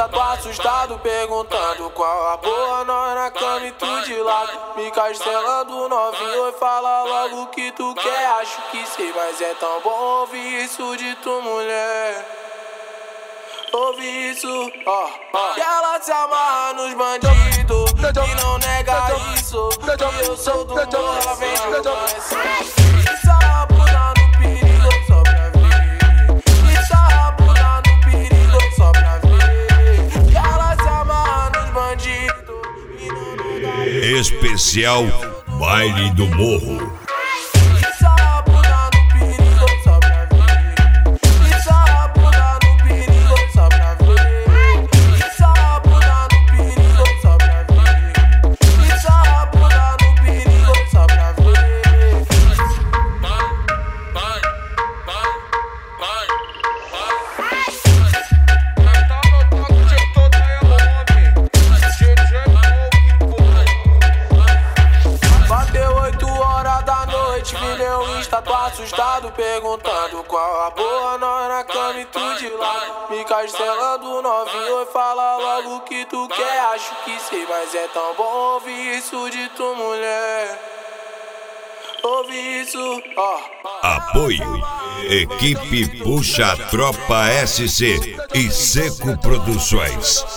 Insta, tô assustado, perguntando qual a boa, nós na cama e tu de lado. Me castelando novinho, oi, fala logo o que tu quer. Acho que sei, mas é tão bom ouvir isso de tu, mulher. Ouvi isso, ó. E ela se amarra nos bandidos e não nega isso, que eu sou do morro, ela vem jogando isso a bunda no perigo só pra ver. Isso a bunda no perigo só pra ver. E ela se amarra nos bandidos e não nega isso. Especial Baile do Morro. Vi meu Insta, tô assustado, perguntando qual a boa, nós na cama e tu de lado. Me castelando novinho, oi, fala logo o que tu quer. Acho que sei, mas é tão bom ouvir isso de tu, mulher. Ouvi isso, ó. Apoio Equipe Puxa a Tropa SC e Seco Produções.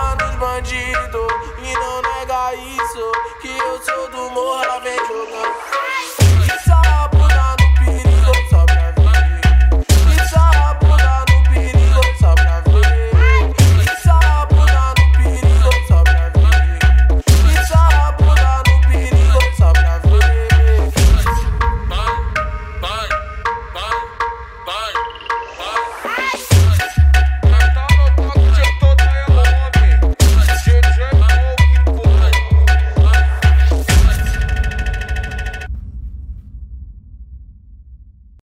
E não nega isso, que eu sou do morro, ela vem jogando.